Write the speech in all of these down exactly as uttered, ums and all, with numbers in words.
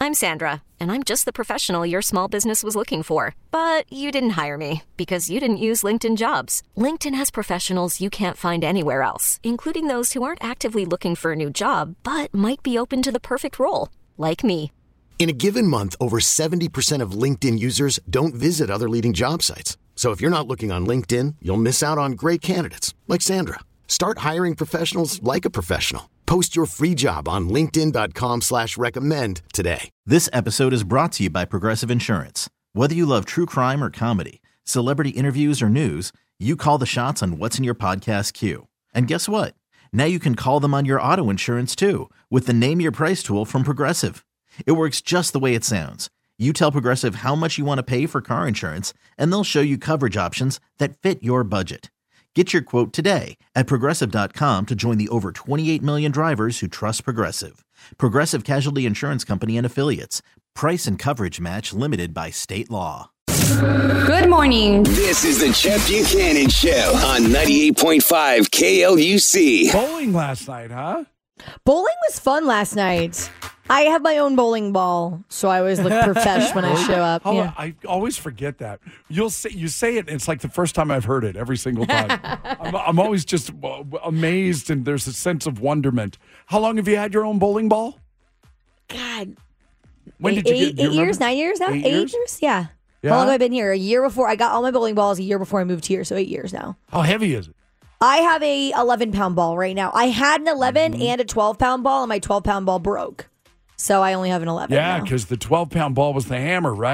I'm Sandra, and I'm just the professional your small business was looking for. But you didn't hire me because you didn't use LinkedIn Jobs. LinkedIn has professionals you can't find anywhere else, including those who aren't actively looking for a new job, but might be open to the perfect role, like me. In a given month, over seventy percent of LinkedIn users don't visit other leading job sites. So if you're not looking on LinkedIn, you'll miss out on great candidates like Sandra. Start hiring professionals like a professional. Post your free job on linkedin.com slash recommend today. This episode is brought to you by Progressive Insurance. Whether you love true crime or comedy, celebrity interviews or news, you call the shots on what's in your podcast queue. And guess what? Now you can call them on your auto insurance too with the Name Your Price tool from Progressive. It works just the way it sounds. You tell Progressive how much you want to pay for car insurance, and they'll show you coverage options that fit your budget. Get your quote today at Progressive dot com to join the over twenty-eight million drivers who trust Progressive. Progressive Casualty Insurance Company and Affiliates. Price and coverage match limited by state law. Good morning. This is the Chet Buchanan Show on ninety-eight point five K L U C. Bowling last night, huh? Bowling was fun last night. I have my own bowling ball, so I always look profesh when I show up. Oh, Yeah. I always forget that. You'll say you say it, and it's like the first time I've heard it every single time. I'm, I'm always just amazed, and there's a sense of wonderment. How long have you had your own bowling ball? God. When eight, did you eight, get? eight years, nine years now? Eight Eight, years? years? Yeah. Yeah? How long have I been here? A year before. I got all my bowling balls a year before I moved here, so eight years now. How heavy is it? I have a eleven pound ball right now. I had an eleven Mm-hmm. and a twelve pound ball, and my twelve pound ball broke. So I only have an eleven. Yeah, now. because the twelve pound ball was the hammer, right?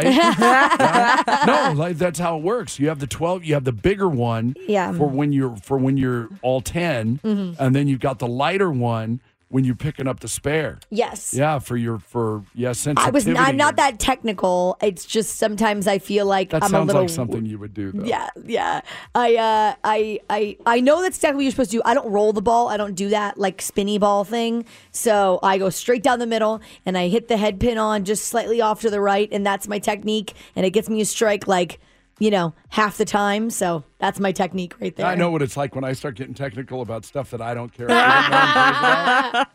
Yeah. No, like that's how it works. You have the twelve, you have the bigger one Yeah. for when you're for when you're all ten, Mm-hmm. and then you've got the lighter one when you're picking up the spare. Yes. Yeah, for your for yeah I sensitivity. was. I'm not that technical. It's just sometimes I feel like That I'm sounds a little. like something you would do, though. Yeah, yeah. I, uh, I, I, I know that's exactly what you're supposed to do. I don't roll the ball. I don't do that like spinny ball thing. So I go straight down the middle and I hit the head pin on just slightly off to the right, and that's my technique. And it gets me a strike like, you know, half the time. So that's my technique right there. I know what it's like when I start getting technical about stuff that I don't care about.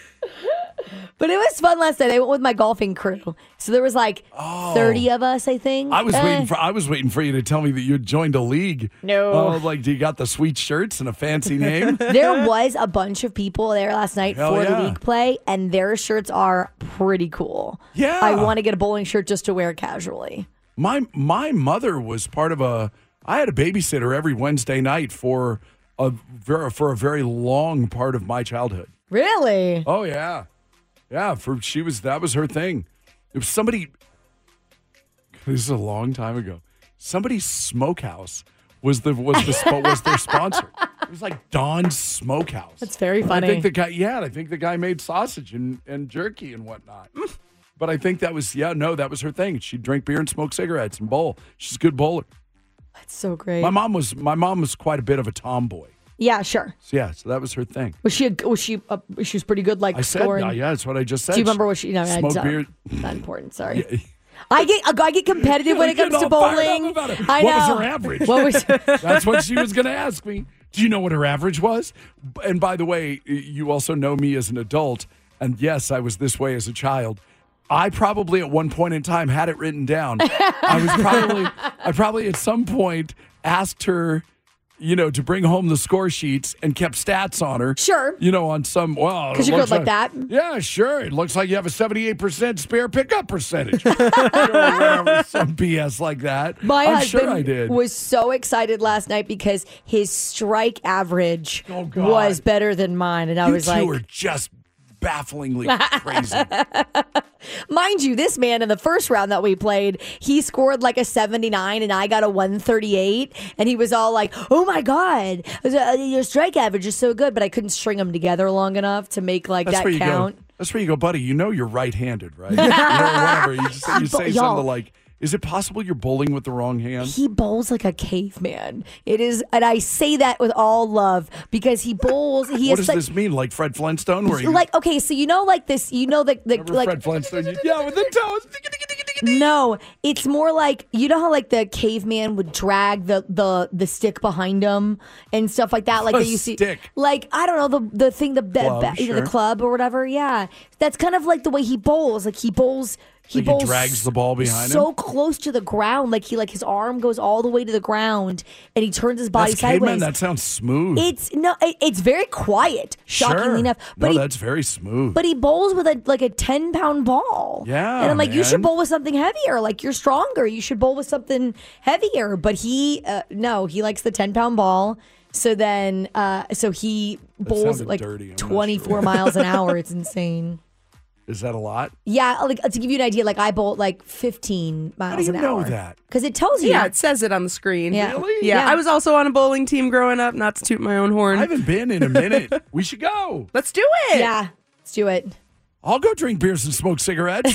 But it was fun last night. I went with my golfing crew. So there was like Oh. thirty of us, I think. I was Eh. waiting for I was waiting for you to tell me that you had joined a league. No. Oh, like do you got the sweet shirts and a fancy name? There was a bunch of people there last night Hell for yeah. the league play, and their shirts are pretty cool. Yeah. I want to get a bowling shirt just to wear casually. My my mother was part of a. I had a babysitter every Wednesday night for a ver- for a very long part of my childhood. Really? Oh yeah, yeah. For she was that was her thing. It was somebody. This is a long time ago. Somebody's smokehouse was the was the spo- was their sponsor. It was like Don's Smokehouse. That's very I funny. think the guy. Yeah, I think the guy made sausage and, and jerky and whatnot. But I think that was yeah no that was her thing. She'd drink beer and smoke cigarettes and bowl. She's a good bowler. That's so great. My mom was my mom was quite a bit of a tomboy. Yeah, sure. So yeah, so that was her thing. Was she? A, was she? A, she was pretty good. Like I said, scoring. uh, yeah, that's what I just said. Do you remember what she? No, I Smoked don't. beer. Not important. Sorry. Yeah. I get. I get competitive when it You're comes to getting all fired up bowling. about it. I What know. was her average? What was? That's what she was going to ask me. Do you know what her average was? And by the way, you also know me as an adult. And yes, I was this way as a child. I probably at one point in time had it written down. I was probably, I probably at some point asked her, you know, to bring home the score sheets and kept stats on her. Sure. You know, on some, well. 'Cause it you're looks good like that? Yeah, sure. It looks like you have a seventy-eight percent spare pickup percentage. You know, whatever, some B S like that. My I'm husband sure I did. was so excited last night because his strike average Oh, God. was better than mine, and I you was two like, are just bafflingly crazy. mind you, this man in the first round that we played, he scored like a seventy-nine and I got a one thirty-eight. And he was all like, oh my God, your strike average is so good. But I couldn't string them together long enough to make like That's that where you count. go. That's where you go, buddy. You know you're right-handed, right? You know, whatever. You, just, you say Y'all. something like, is it possible you're bowling with the wrong hand? He bowls like a caveman. It is, and I say that with all love because he bowls. He What is does like, this mean? Like Fred Flintstone? Where you, like okay, so you know, like this, you know, the, the remember like Fred Flintstone? You, yeah, with the toes. No, it's more like, you know how like the caveman would drag the the, the stick behind him and stuff like that. Like A they used to, stick? like I don't know the the thing the Club, the, sure. the club or whatever. Yeah, that's kind of like the way he bowls. Like he bowls. He Like he bowls drags the ball behind so him? close to the ground. Like he like his arm goes all the way to the ground and he turns his body That's caveman. sideways. That sounds smooth. It's no, it, it's very quiet. Shockingly sure. enough, but no, he, that's very smooth. but he bowls with a like a ten pound ball. Yeah, and I'm like, you man. should bowl with something heavier. Like you're stronger. You should bowl with something heavier. But he, uh, no, he likes the ten pound ball. So then, uh, so he bowls sounded like dirty. I'm not twenty-four sure. miles an hour. It's insane. Is that a lot? Yeah, like to give you an idea, like I bowl like fifteen miles How do you an know hour. that? Because it tells you. Yeah, it says it on the screen. Yeah. Really? Yeah, Yeah. I was also on a bowling team growing up, not to toot my own horn. I haven't been in a minute. We should go. Let's do it. Yeah, let's do it. I'll go drink beers and smoke cigarettes.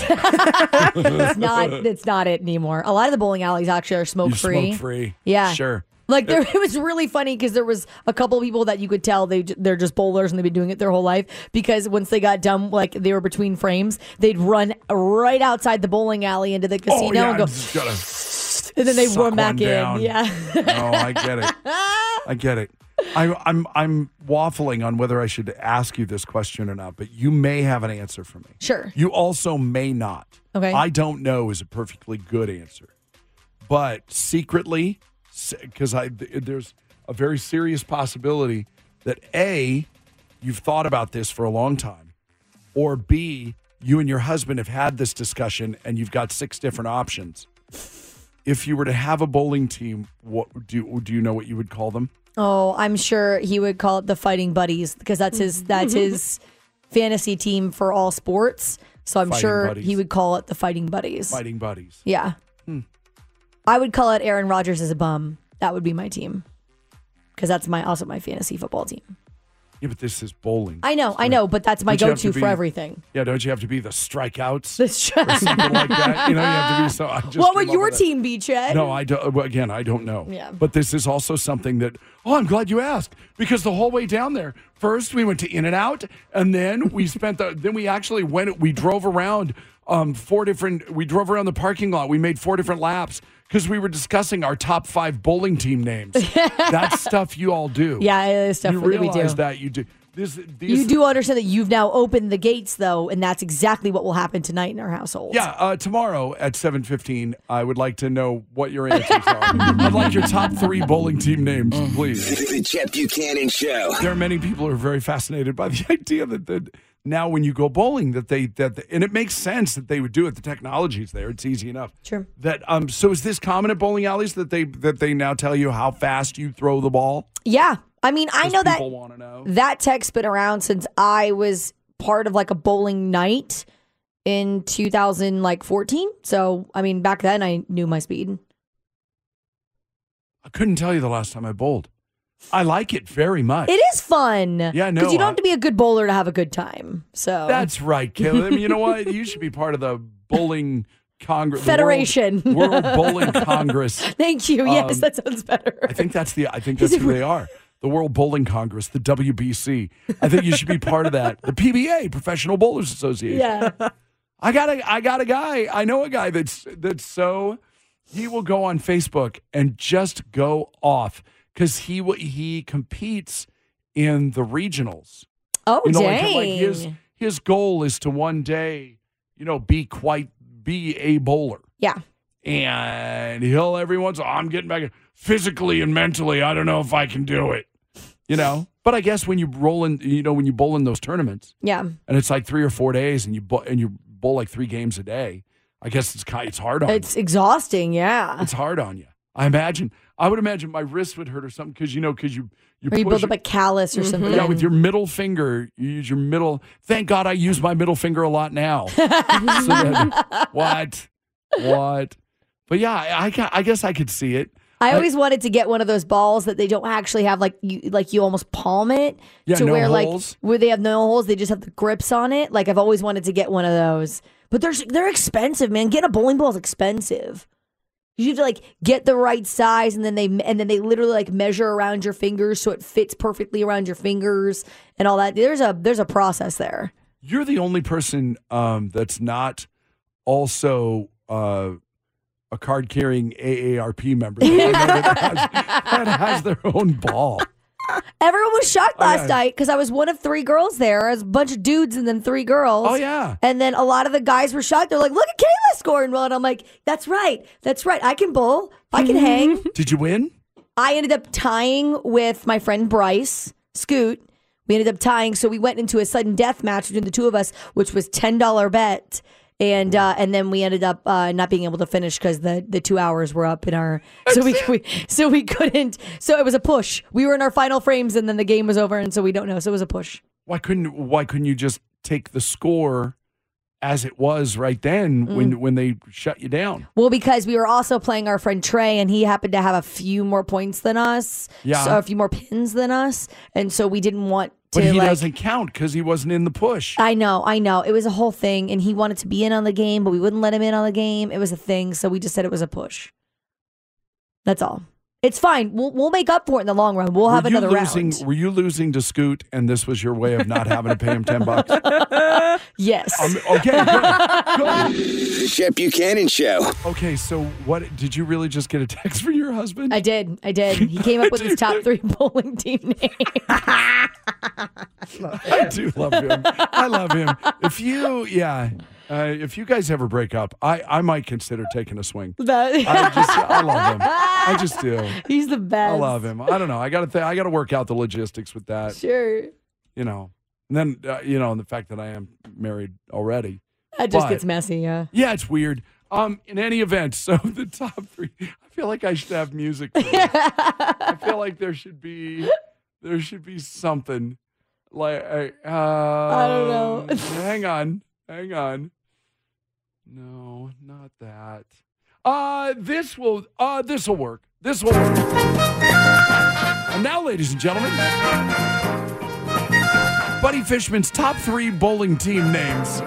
It's not. It's not it anymore. A lot of the bowling alleys actually are smoke You free. smoke free. Yeah. Sure. Like there, it was really funny because there was a couple of people that you could tell they they're just bowlers and they've been doing it their whole life. Because once they got done, like they were between frames, they'd run right outside the bowling alley into the casino Oh, yeah. and go, I'm just gonna and then they suck run back one in. down. Yeah. Oh, I get it. I get it. I, I'm I'm waffling on whether I should ask you this question or not, but you may have an answer for me. Sure. You also may not. Okay. I don't know is a perfectly good answer, but secretly, because I there's a very serious possibility that A, you've thought about this for a long time, or B, you and your husband have had this discussion and you've got six different options. If you were to have a bowling team, what do do you know what you would call them? Oh, I'm sure he would call it the Fighting Buddies because that's his that's his fantasy team for all sports. So I'm Fighting sure Buddies. he would call it the Fighting Buddies. Fighting buddies. Yeah. Hmm. I would call it Aaron Rodgers as a bum. That would be my team. Because that's my also my fantasy football team. Yeah, but this is bowling. I know, I know, but that's my Don't you have go-to to for be- everything. Yeah, don't you have to be the strikeouts This or something like that? You know, you have to be so. I just what came would up your with that. team be, Chet? No, I don't. Well, again, I don't know. Yeah. But this is also something that. Oh, I'm glad you asked because the whole way down there, first we went to In-N-Out, and then we spent the. Then we actually went. We drove around um, four different. We drove around the parking lot. We made four different laps because we were discussing our top five bowling team names. That's stuff you all do. Yeah, it is stuff you that we realize do. that you do. This, these, You do understand that you've now opened the gates, though, and that's exactly what will happen tonight in our household. Yeah, uh, tomorrow at seven fifteen, I would like to know what your answers are. I'd like your top three bowling team names, please. The Chet Buchanan Show. There are many people who are very fascinated by the idea that, that now when you go bowling, that they that the, and it makes sense that they would do it. The technology's there; it's easy enough. Sure. That um. So is this common at bowling alleys that they that they now tell you how fast you throw the ball? Yeah. I mean, I 'Cause know that people want to know. that tech's been around since I was part of like a bowling night in two thousand fourteen. So, I mean, back then I knew my speed. I couldn't tell you the last time I bowled. I like it very much. It is fun. Yeah, no, Because you don't I- have to be a good bowler to have a good time. So That's right, Caleb. You know what? You should be part of the bowling Congress Federation. World, World Bowling Congress. Thank you. Yes, Um, that sounds better. I think that's the. I think that's who they are. The World Bowling Congress, the W B C. I think you should be part of that. The P B A, Professional Bowlers Association. Yeah. I got a. I got a guy. I know a guy that's that's so. He will go on Facebook and just go off because he will. He competes in the regionals. Oh, You know, dang. like, like his his goal is to one day, you know, be quite be a bowler. yeah. And he'll every once, oh, I'm getting back physically and mentally. I don't know if I can do it, you know. But I guess when you roll in, you know, when you bowl in those tournaments, Yeah. and it's like three or four days, and you bowl, and you bowl like three games a day. I guess it's kind, it's hard on It's you. exhausting. Yeah. It's hard on you. I imagine. I would imagine my wrist would hurt or something because you know because you you Or you push build your- up a callus or something. yeah, with your middle finger, you use your middle. Thank God I use my middle finger a lot now. So that- what? What? But yeah, I, I, I guess I could see it. I always wanted to get one of those balls that they don't actually have, like you like you almost palm it Yeah, to no where holes. like where they have no holes, they just have the grips on it. Like I've always wanted to get one of those, but they're they're expensive, man. Getting a bowling ball is expensive. You have to like get the right size, and then they and then they literally like measure around your fingers so it fits perfectly around your fingers and all that. There's a there's a process there. You're the only person um, that's not also uh, a card-carrying A A R P member that, I know that, has, that has their own ball. Everyone was shocked last oh, yeah. night because I was one of three girls there. As a bunch of dudes and then three girls. Oh, yeah. And then a lot of the guys were shocked. They're like, look at Kayla scoring well. And I'm like, that's right. That's right. I can bowl. I can hang. Did you win? I ended up tying with my friend Bryce Scoot. We ended up tying. So we went into a sudden death match between the two of us, which was ten dollars bet. And uh, and then we ended up uh, not being able to finish because the, the two hours were up in our so we, we so we couldn't so it was a push. We were in our final frames and then the game was over and so we don't know. So it was a push. Why couldn't Why couldn't you just take the score as it was right then Mm. when when they shut you down? Well, because we were also playing our friend Trey and he happened to have a few more points than us. Yeah. So a few more pins than us, and so we didn't want to. But he like, doesn't count because he wasn't in the push. I know, I know. It was a whole thing, and he wanted to be in on the game, but we wouldn't let him in on the game. It was a thing, so we just said it was a push. That's all. It's fine. We'll we'll make up for it in the long run. We'll have were you another losing, round. Were you losing to Scoot, and this was your way of not having to pay him ten bucks? Yes. Um, okay, good, good. The Chet Buchanan Show. Okay, so what did you really just get a text from your husband? I did. I did. He came up with his top three bowling team names. I do love him. I love him. If you, yeah, uh, if you guys ever break up, I, I might consider taking a swing. That- I just, I love him. I just do. He's the best. I love him. I don't know. I got to, th- I got to work out the logistics with that. Sure. You know, and then uh, you know, and the fact that I am married already. That just But- gets messy, yeah. Yeah, it's weird. Um, in any event, so the top three. I feel like I should have music. For this. I feel like there should be, there should be something. Like uh, I don't know. hang on, hang on. No, not that. Uh, this will. Uh, this will work. This will work. And now, ladies and gentlemen, Buddy Fishman's top three bowling team names.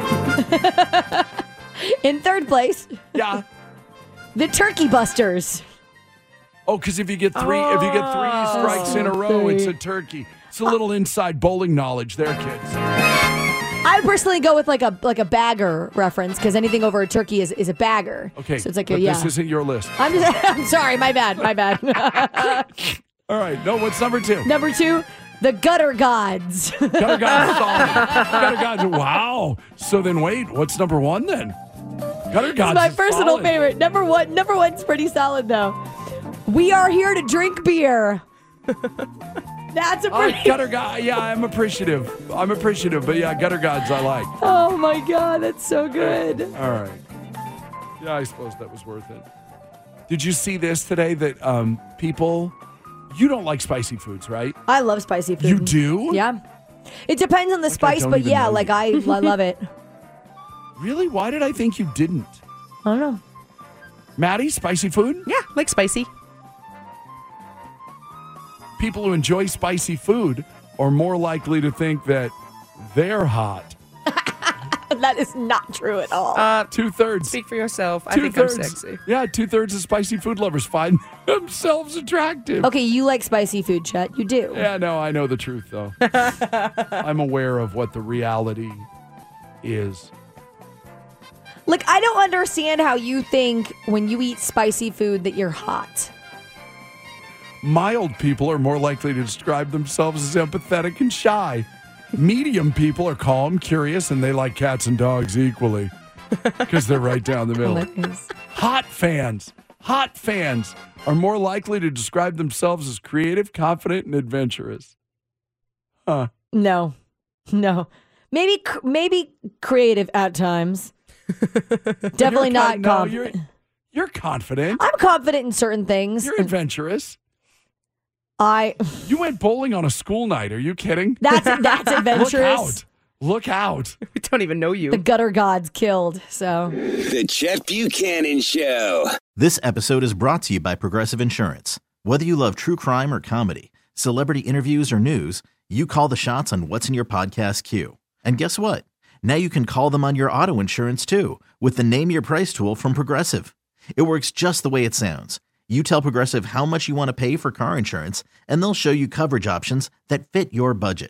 In third place, Yeah. the Turkey Busters. Oh, because if you get three, if you get three strikes in a row, it's a turkey. It's a little inside bowling knowledge there, kids. I personally go with like a like a bagger reference because anything over a turkey is, is a bagger. Okay, so it's like but a, yeah. this isn't your list. I'm just, I'm sorry, my bad, my bad. All right, no, what's number two? Number two, the Gutter Gods. Gutter Gods, solid. Gutter Gods, wow. So then, wait, what's number one then? Gutter Gods. My is personal solid. favorite. Number one. Number one's pretty solid though. We are here to drink beer. That's a Uh, pretty. Gutter God, yeah, I'm appreciative. I'm appreciative, but yeah, Gutter Gods, I like. Oh my God, that's so good. All right. Yeah, I suppose that was worth it. Did you see this today? That um, people, you don't like spicy foods, right? I love spicy food. You do? Yeah. It depends on the Like I spice, don't but even yeah, know like you. I, I love it. Really? Why did I think you didn't? I don't know. Maddie, spicy food? Yeah, like spicy. People who enjoy spicy food are more likely to think that they're hot. That is not true at all. Uh, Two thirds. speak for yourself. I think I'm sexy. Yeah, two thirds of spicy food lovers find themselves attractive. Okay, you like spicy food, Chet. You do. Yeah, no, I know the truth though. I'm aware of what the reality is. Like, I don't understand how you think when you eat spicy food that you're hot. Mild people are more likely to describe themselves as empathetic and shy. Medium people are calm, curious, and they like cats and dogs equally because they're right down the middle. Hilarious. Hot fans, hot fans are more likely to describe themselves as creative, confident, and adventurous. Huh. No, no. Maybe, cr- maybe creative at times. Definitely You're not con- no, confident. You're, you're confident. I'm confident in certain things. You're adventurous. I. You went bowling on a school night. Are you kidding? That's that's Look adventurous. out. Look out. We don't even know you. The gutter gods killed. So The Chet Buchanan Show. This episode is brought to you by Progressive Insurance. Whether you love true crime or comedy, celebrity interviews or news, you call the shots on what's in your podcast queue. And guess what? Now you can call them on your auto insurance too with the Name Your Price tool from Progressive. It works just the way it sounds. You tell Progressive how much you want to pay for car insurance, and they'll show you coverage options that fit your budget.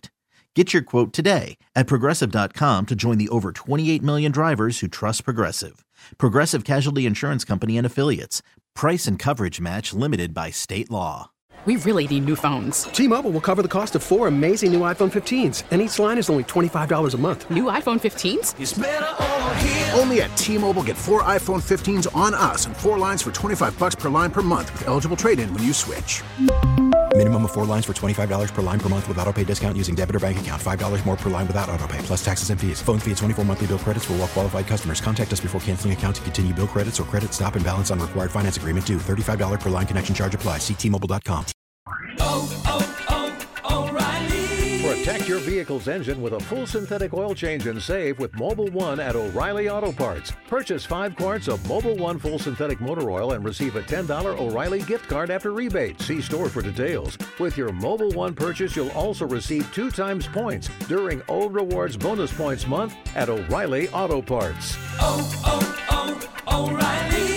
Get your quote today at Progressive dot com to join the over twenty-eight million drivers who trust Progressive. Progressive Casualty Insurance Company and Affiliates. Price and coverage match limited by state law. We really need new phones. T-Mobile will cover the cost of four amazing new iPhone fifteens, and each line is only twenty-five dollars a month. New iPhone fifteens? It's better over here. Only at T-Mobile, get four iPhone fifteens on us and four lines for twenty-five bucks per line per month with eligible trade-in when you switch. Minimum of four lines for twenty-five dollars per line per month with autopay discount using debit or bank account. five dollars more per line without autopay, plus taxes and fees. Phone fee at twenty-four monthly bill credits for well-qualified customers. Contact us before canceling account to continue bill credits or credit stop and balance on required finance agreement due. thirty-five dollars per line connection charge applies. See T Mobile dot com. Oh, oh, oh, O'Reilly. Protect your vehicle's engine with a full synthetic oil change and save with Mobil One at O'Reilly Auto Parts. Purchase five quarts of Mobil One full synthetic motor oil and receive a ten dollars O'Reilly gift card after rebate. See store for details. With your Mobil One purchase, you'll also receive two times points during O Rewards Bonus Points Month at O'Reilly Auto Parts. Oh, oh, oh, O'Reilly.